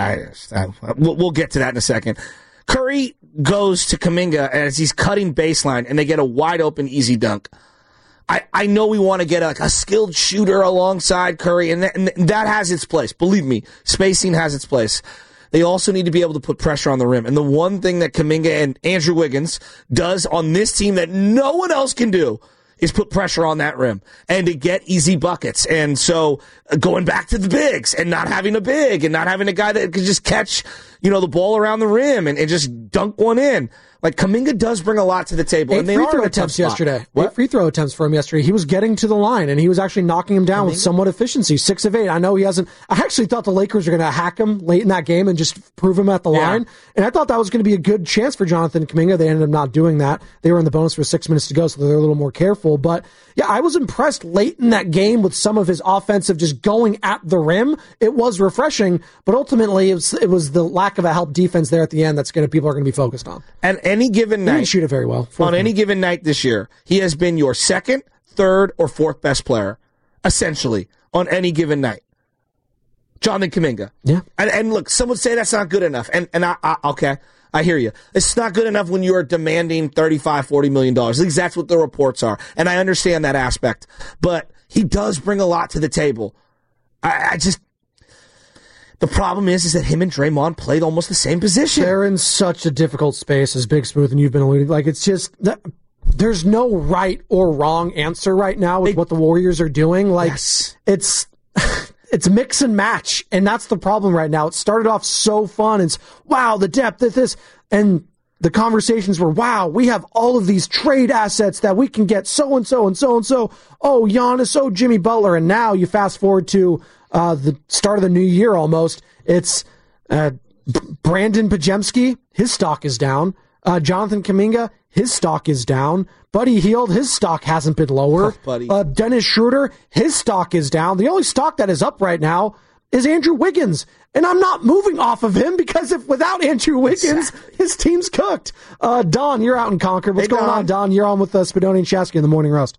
We'll get to that in a second. Curry goes to Kuminga as he's cutting baseline, and they get a wide-open, easy dunk. I know we want to get a skilled shooter alongside Curry, and that has its place. Believe me, spacing has its place. They also need to be able to put pressure on the rim. And the one thing that Kuminga and Andrew Wiggins does on this team that no one else can do is put pressure on that rim and to get easy buckets. And so going back to the bigs and not having a big and not having a guy that could just catch, the ball around the rim and just dunk one in. Like, Kuminga does bring a lot to the table. And they free throw attempts yesterday. 8 free throw attempts for him yesterday. He was getting to the line, and he was actually knocking him down with somewhat efficiency. 6 of 8. I know he hasn't. I actually thought the Lakers were going to hack him late in that game and just prove him at the line. And I thought that was going to be a good chance for Jonathan Kuminga. They ended up not doing that. They were in the bonus for 6 minutes to go, so they're a little more careful. But, yeah, I was impressed late in that game with some of his offensive just going at the rim. It was refreshing, but ultimately it was the lack of a help defense there at the end that's people are going to be focused on. And any given night, he didn't shoot it very well. On any given night this year, he has been your second, third, or fourth best player, essentially, on any given night. Jonathan Kuminga. Yeah. And look, some would say that's not good enough. And okay, I hear you. It's not good enough when you're demanding $35, $40 million. At least that's what the reports are. And I understand that aspect. But he does bring a lot to the table. The problem is that him and Draymond played almost the same position. They're in such a difficult space, as Big Smooth and you've been alluding. Like, it's just there's no right or wrong answer right now with what the Warriors are doing. Like, it's mix and match, and that's the problem right now. It started off so fun. It's wow, the depth of this, and the conversations were, wow, we have all of these trade assets that we can get so and so and so and so. Oh, Giannis, oh, Jimmy Butler, and now you fast forward to the start of the new year almost. It's Brandon Pajemski, his stock is down. Jonathan Kuminga, his stock is down. Buddy Hield, his stock hasn't been lower. Dennis Schroeder, his stock is down. The only stock that is up right now is Andrew Wiggins. And I'm not moving off of him because without Andrew Wiggins, his team's cooked. Don, you're out in Concord. What's going on, Don? You're on with Spadoni and Shasky in the Morning Roast.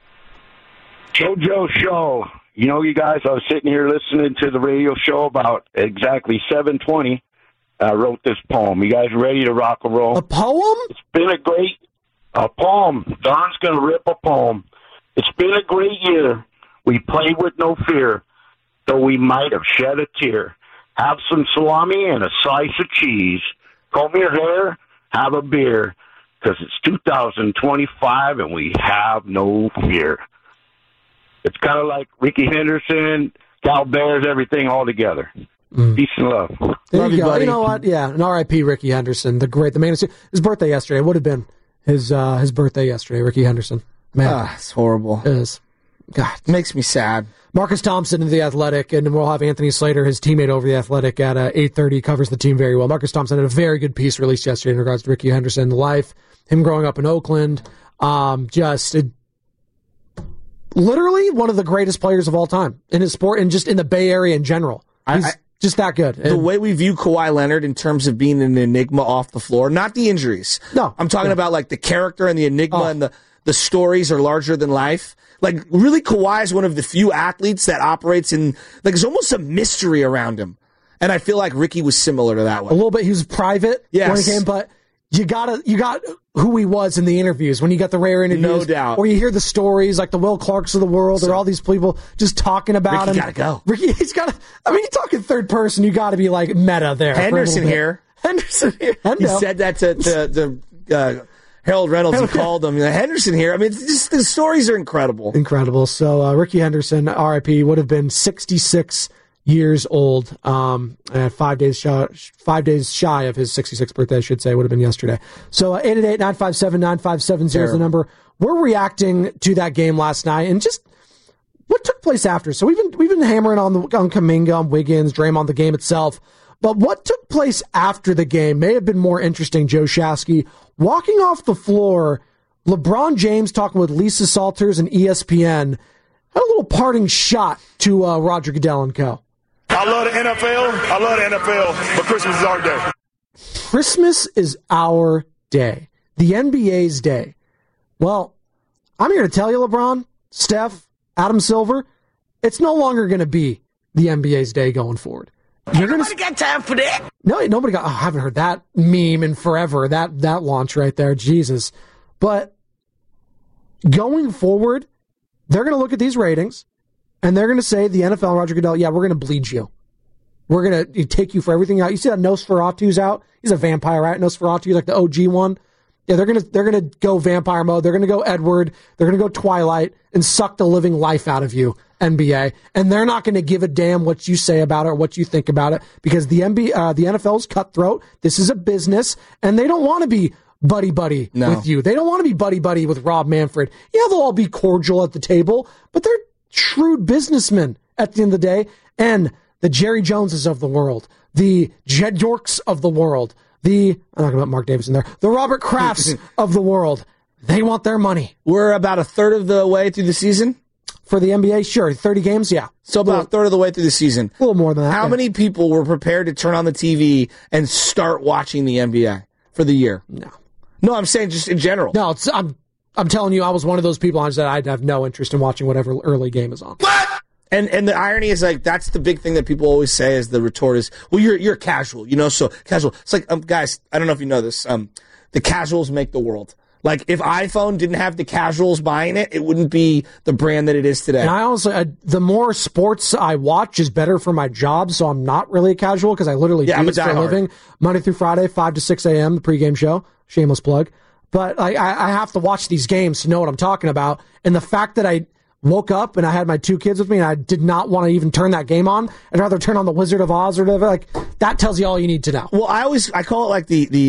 JoJo Show. You guys, I was sitting here listening to the radio show about exactly 7:20. I wrote this poem. You guys ready to rock and roll? A poem? It's been a poem. Don's going to rip a poem. It's been a great year. We played with no fear, though we might have shed a tear. Have some salami and a slice of cheese. Comb your hair, have a beer, because it's 2025 and we have no fear. It's kind of like Ricky Henderson, Cal Bears, everything all together. Peace and love. There you go. Buddy. You know what? Yeah, an R.I.P. Ricky Henderson, the man. His birthday yesterday would have been his birthday yesterday. Ricky Henderson. Man, it's horrible. It is. God, it makes me sad. Marcus Thompson of The Athletic, and we'll have Anthony Slater, his teammate over The Athletic, at 8:30. Covers the team very well. Marcus Thompson had a very good piece released yesterday in regards to Ricky Henderson, the life, him growing up in Oakland. Literally one of the greatest players of all time in his sport and just in the Bay Area in general. He's just that good. The way we view Kawhi Leonard in terms of being an enigma off the floor, not the injuries. No. I'm talking about like the character and the enigma and the stories are larger than life. Like, really, Kawhi is one of the few athletes that operates in, like, there's almost a mystery around him. And I feel like Ricky was similar to that one. A little bit. He was private when he came, but you got who he was in the interviews, when you got the rare interviews. No doubt. Or you hear the stories, like the Will Clarks of the world, or all these people just talking about him. Ricky gotta go. Ricky, you're talking third person, you gotta be like meta there. Henderson here. He said that to Harold Reynolds. He called him Henderson here. I mean, it's just, the stories are incredible. Incredible. So Ricky Henderson, RIP, would have been 66 years old, and 5 days shy of his 66th birthday, I should say. Would have been yesterday. So 888-957-9570 is the number. We're reacting to that game last night and just what took place after. So we've been hammering on Kuminga, on Wiggins, Draymond, the game itself. But what took place after the game may have been more interesting, Joe Shasky. Walking off the floor, LeBron James talking with Lisa Salters and ESPN had a little parting shot to Roger Goodell and co. I love the NFL, but Christmas is our day. Christmas is our day. The NBA's day. Well, I'm here to tell you, LeBron, Steph, Adam Silver, it's no longer going to be the NBA's day going forward. Nobody got time for that. No, nobody got. I haven't heard that meme in forever. That launch right there, Jesus. But going forward, they're going to look at these ratings, and they're going to say, the NFL, Roger Goodell, yeah, we're going to bleed you. We're going to take you for everything out. You see that Nosferatu's out? He's a vampire, right? Nosferatu, like the OG one. Yeah, they're gonna go vampire mode. They're gonna go Edward. They're gonna go Twilight and suck the living life out of you, NBA. And they're not gonna give a damn what you say about it or what you think about it, because the NFL is cutthroat. This is a business, and they don't want to be buddy with you. They don't want to be buddy with Rob Manfred. Yeah, they'll all be cordial at the table, but they're shrewd businessmen at the end of the day. And the Jerry Joneses of the world, the Jed Yorks of the world, I'm not going to put Mark Davis in there, the Robert Krafts of the world, they want their money. We're about a third of the way through the season? For the NBA, sure. 30 games, yeah. So about a third of the way through the season. A little more than that. How many people were prepared to turn on the TV and start watching the NBA for the year? No, I'm saying just in general. No, I'm telling you, I was one of those people. I said I'd have no interest in watching whatever early game is on. What? And the irony is, like, that's the big thing that people always say is the retort is, well, you're casual, so casual. It's like, guys, I don't know if you know this, the casuals make the world. Like, if iPhone didn't have the casuals buying it, it wouldn't be the brand that it is today. And I also, the more sports I watch is better for my job, so I'm not really a casual, because I literally do this for a living. Monday through Friday, 5 to 6 a.m., the pregame show, shameless plug. But I have to watch these games to know what I'm talking about, and the fact that I woke up and I had my 2 kids with me and I did not want to even turn that game on. I'd rather turn on the Wizard of Oz or whatever. Like, that tells you all you need to know. Well, I call it like the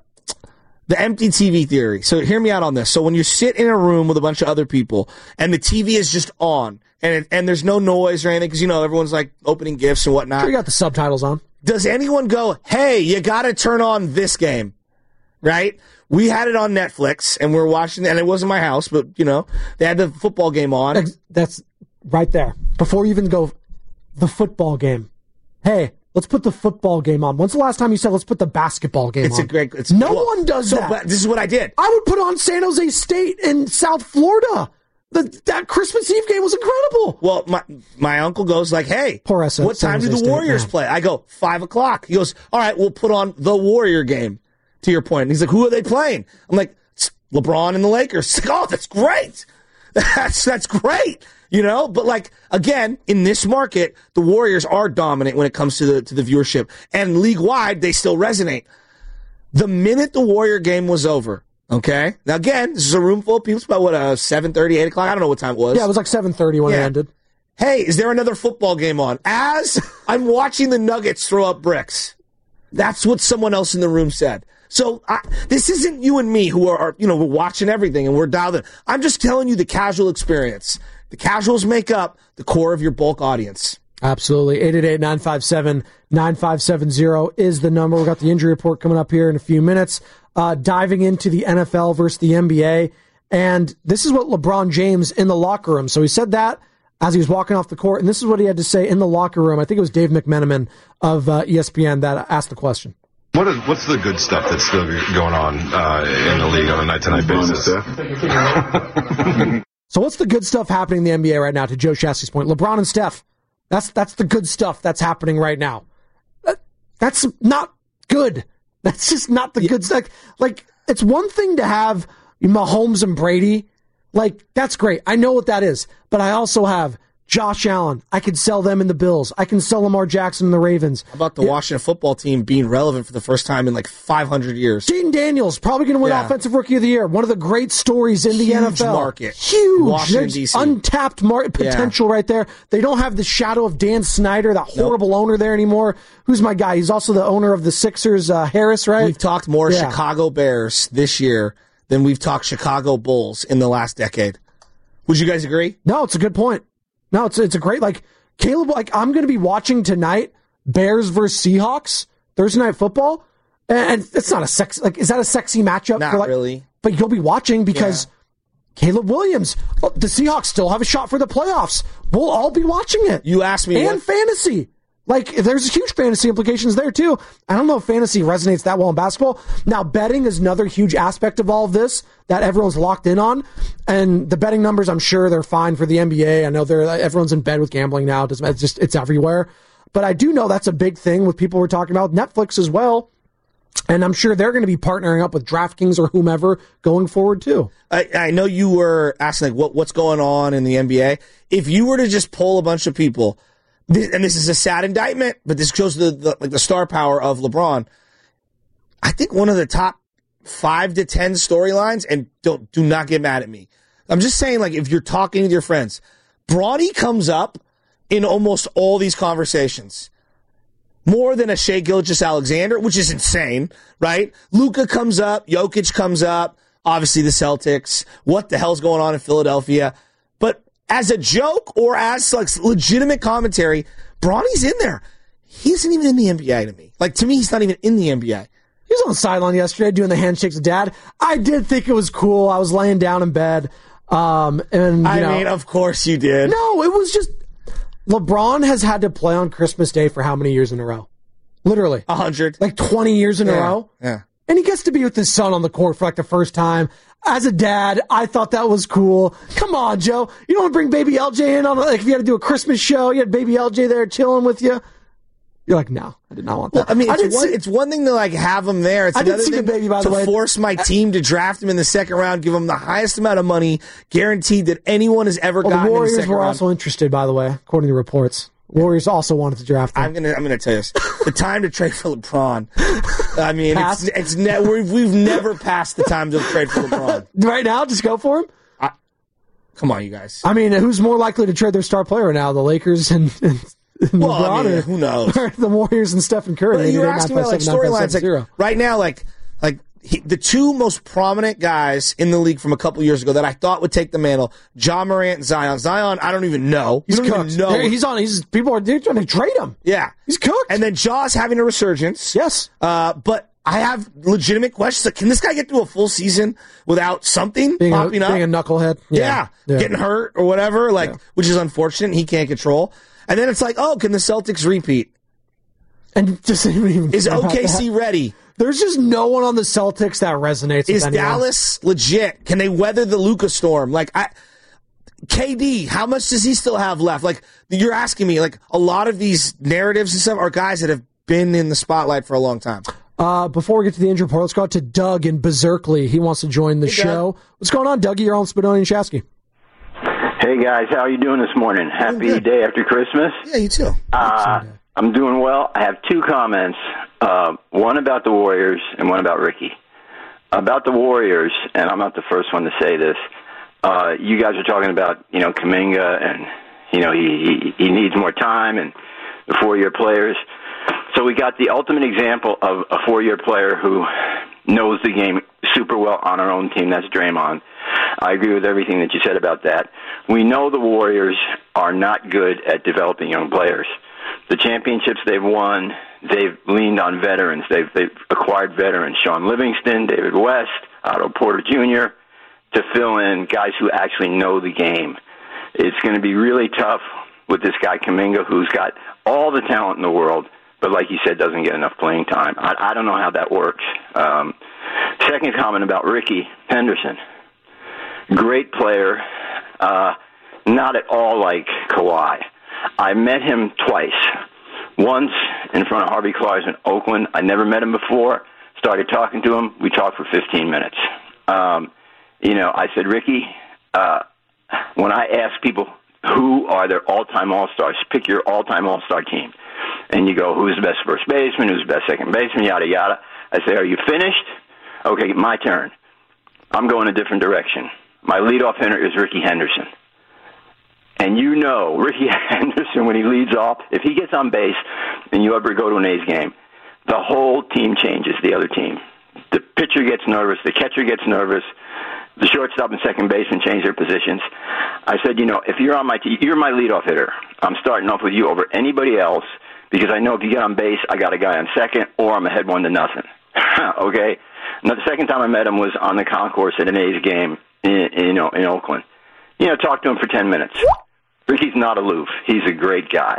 empty TV theory. So hear me out on this. So when you sit in a room with a bunch of other people and the TV is just on and there's no noise or anything, because, everyone's like opening gifts and whatnot. Sure, you got the subtitles on. Does anyone go, hey, you got to turn on this game, right? We had it on Netflix, and we're watching, and it wasn't my house, but, they had the football game on. That's right there. Before you even go, the football game. Hey, let's put the football game on. When's the last time you said, let's put the basketball game on? No one does that. But this is what I did. I would put on San Jose State in South Florida. That Christmas Eve game was incredible. Well, my uncle goes like, hey, what time do the Warriors play? I go, 5 o'clock. He goes, all right, we'll put on the Warrior game. To your point. And he's like, who are they playing? I'm like, it's LeBron and the Lakers. Like, oh, that's great. That's great. But like, again, in this market, the Warriors are dominant when it comes to the viewership. And league-wide, they still resonate. The minute the Warrior game was over, okay? Now, again, this is a room full of people. It's about, 7:30, 8 o'clock? I don't know what time it was. Yeah, it was like 7:30 when it ended. Hey, is there another football game on? As I'm watching the Nuggets throw up bricks. That's what someone else in the room said. So this isn't you and me who are we're watching everything and we're dialed in. I'm just telling you the casual experience. The casuals make up the core of your bulk audience. Absolutely. 888-957-9570 is the number. We've got the injury report coming up here in a few minutes. Diving into the NFL versus the NBA. And this is what LeBron James in the locker room. So he said that as he was walking off the court. And this is what he had to say in the locker room. I think it was Dave McMenamin of ESPN that asked the question. What's the good stuff that's still going on in the league on a night-to-night basis? So what's the good stuff happening in the NBA right now, to Joe Shasky's point? LeBron and Steph. That's the good stuff that's happening right now. That's not good. That's just not the good stuff. Like, it's one thing to have Mahomes and Brady. Like, that's great. I know what that is. But I also have Josh Allen, I could sell them in the Bills. I can sell Lamar Jackson in the Ravens. How about the Washington football team being relevant for the first time in like 500 years? Jaden Daniels, probably going to win Offensive Rookie of the Year. One of the great stories in the NFL. Market. Huge. Washington, There's D.C. untapped potential right there. They don't have the shadow of Dan Snyder, that horrible owner there anymore. Who's my guy? He's also the owner of the Sixers, Harris, right? We've talked more Chicago Bears this year than we've talked Chicago Bulls in the last decade. Would you guys agree? No, it's a good point. No, it's a great, Caleb, I'm going to be watching tonight Bears versus Seahawks, Thursday Night Football, and it's not a sexy, is that a sexy matchup? Not really. But you'll be watching because Caleb Williams, the Seahawks still have a shot for the playoffs. We'll all be watching it. You asked me And fantasy. There's huge fantasy implications there, too. I don't know if fantasy resonates that well in basketball. Now, betting is another huge aspect of all of this that everyone's locked in on. And the betting numbers, I'm sure they're fine for the NBA. I know everyone's in bed with gambling now. It's everywhere. But I do know that's a big thing with people we're talking about. Netflix as well. And I'm sure they're going to be partnering up with DraftKings or whomever going forward, too. I know you were asking, what's going on in the NBA. If you were to just poll a bunch of people, and this is a sad indictment, but this shows the star power of LeBron. I think one of the top 5 to 10 storylines, and do not get mad at me. I'm just saying, if you're talking with your friends, Bronny comes up in almost all these conversations. More than a Shai Gilgeous-Alexander, which is insane, right? Luka comes up, Jokic comes up, obviously the Celtics. What the hell's going on in Philadelphia? But as a joke or as legitimate commentary, Bronny's in there. He isn't even in the NBA to me. To me, he's not even in the NBA. He was on the sideline yesterday doing the handshakes with Dad. I did think it was cool. I was laying down in bed. I mean, of course you did. No, it was just LeBron has had to play on Christmas Day for how many years in a row? Literally. 100. 20 years in a row? Yeah. And he gets to be with his son on the court for the first time. As a dad, I thought that was cool. Come on, Joe. You don't want to bring baby LJ in on if you had to do a Christmas show, you had baby LJ there chilling with you. You're no, I did not want that. Well, it's one thing to have him there. It's another thing baby, by the way. To force my team to draft him in the second round, give him the highest amount of money guaranteed that anyone has ever gotten in the second round. The Warriors were also interested, by the way, according to reports. Warriors also wanted to draft him. I'm gonna tell you this: the time to trade for LeBron. I mean, we've never passed the time to trade for LeBron. Right now, just go for him. Come on, you guys. I mean, who's more likely to trade their star player now? The Lakers and LeBron, who knows? Or the Warriors and Stephen Curry. You're asking about storylines, right now, the two most prominent guys in the league from a couple years ago that I thought would take the mantle, Ja Morant and Zion. Zion, I don't even know. He's cooked. People are trying to trade him. Yeah. He's cooked. And then Ja's having a resurgence. Yes. But I have legitimate questions. Can this guy get through a full season without something popping up? Being a knucklehead. Yeah. Getting hurt or whatever, which is unfortunate. He can't control. And then it's can the Celtics repeat? And just even is OKC ready? There's just no one on the Celtics that resonates with anyone. Is Dallas legit? Can they weather the Luka storm? KD, how much does he still have left? You're asking me, a lot of these narratives and stuff are guys that have been in the spotlight for a long time. Before we get to the injury report, let's go out to Doug in Berserkly. He wants to join the show. Doug. What's going on, Dougie? You're on Spadoni and Shasky. Hey, guys. How are you doing this morning? Happy day after Christmas. Yeah, you too. I'm doing well. I have 2 comments, one about the Warriors and one about Ricky. About the Warriors, and I'm not the first one to say this, you guys are talking about, Kuminga and, he needs more time and the 4-year players. So we got the ultimate example of a 4-year player who knows the game super well on our own team. That's Draymond. I agree with everything that you said about that. We know the Warriors are not good at developing young players. The championships they've won, they've leaned on veterans. They've acquired veterans, Sean Livingston, David West, Otto Porter Jr., to fill in guys who actually know the game. It's going to be really tough with this guy Kuminga, who's got all the talent in the world, but like you said, doesn't get enough playing time. I don't know how that works. Second comment about Ricky Henderson. Great player, not at all like Kawhi. I met him twice. Once in front of Harvey Clark in Oakland. I never met him before. Started talking to him. We talked for 15 minutes. I said, Ricky, when I ask people who are their all-time all-stars. Pick your all-time all-star team. And you go, who's the best first baseman, who's the best second baseman, yada, yada. I say, are you finished? Okay, my turn. I'm going a different direction. My leadoff hitter is Ricky Henderson. And you know, Ricky Henderson, when he leads off, if he gets on base and you ever go to an A's game, the whole team changes, the other team. The pitcher gets nervous, the catcher gets nervous, the shortstop and second baseman change their positions. I said, you know, if you're on my team, you're my leadoff hitter. I'm starting off with you over anybody else because I know if you get on base, I got a guy on second or I'm ahead 1-0. Okay? Now, the second time I met him was on the concourse at an A's game in Oakland. You know, talked to him for 10 minutes. Ricky's not aloof. He's a great guy.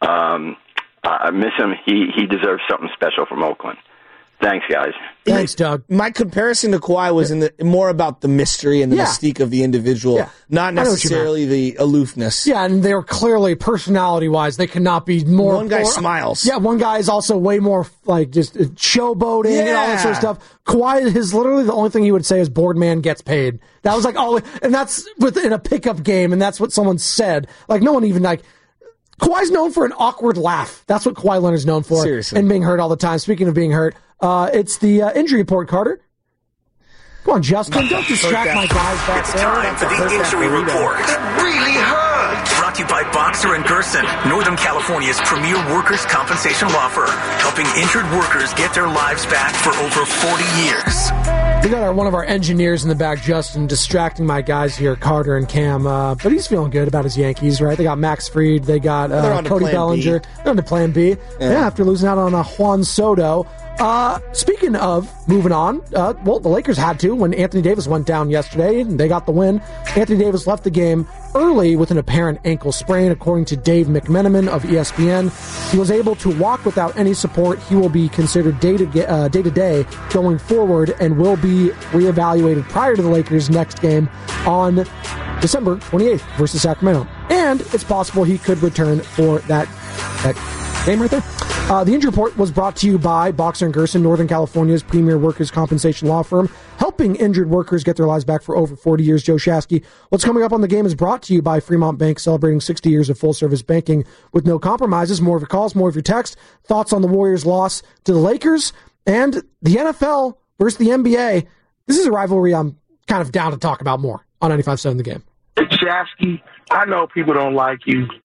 I miss him. He deserves something special from Oakland. Thanks, guys. Thanks, Doug. My comparison to Kawhi was more about the mystery and the mystique of the individual, not necessarily the aloofness. Yeah, and they're clearly, personality-wise, they cannot be more... One guy smiles. Yeah, one guy is also way more, like, just showboating and all that sort of stuff. Kawhi is literally the only thing he would say is board man gets paid. That was like, and that's within a pickup game, and that's what someone said. Like, no one even, like... Kawhi's known for an awkward laugh. That's what Kawhi Leonard's known for. Seriously. And being hurt all the time. Speaking of being hurt, it's the injury report, Carter. Come on, Justin. Don't distract my guys back there. It's time for the injury report. It really hurts. Brought to you by Boxer & Gerson, Northern California's premier workers' compensation law firm, helping injured workers get their lives back for over 40 years. We got one of our engineers in the back, Justin, distracting my guys here, Carter and Cam. But he's feeling good about his Yankees, right? They got Max Fried. They got Cody Bellinger. They're on to plan B. Yeah, after losing out on Juan Soto. Speaking of moving on, the Lakers had to when Anthony Davis went down yesterday, and they got the win. Anthony Davis left the game early with an apparent ankle sprain, according to Dave McMenamin of ESPN. He was able to walk without any support. He will be considered day-to-day going forward and will be reevaluated prior to the Lakers' next game on December 28th versus Sacramento. And it's possible he could return for that game right there. The injury report was brought to you by Boxer & Gerson, Northern California's premier workers' compensation law firm, helping injured workers get their lives back for over 40 years. Joe Shasky. What's coming up on the game is brought to you by Fremont Bank, celebrating 60 years of full-service banking with no compromises. More of your calls, more of your texts, thoughts on the Warriors' loss to the Lakers, and the NFL versus the NBA. This is a rivalry I'm kind of down to talk about more on 95.7 The Game. Shasky, I know people don't like you.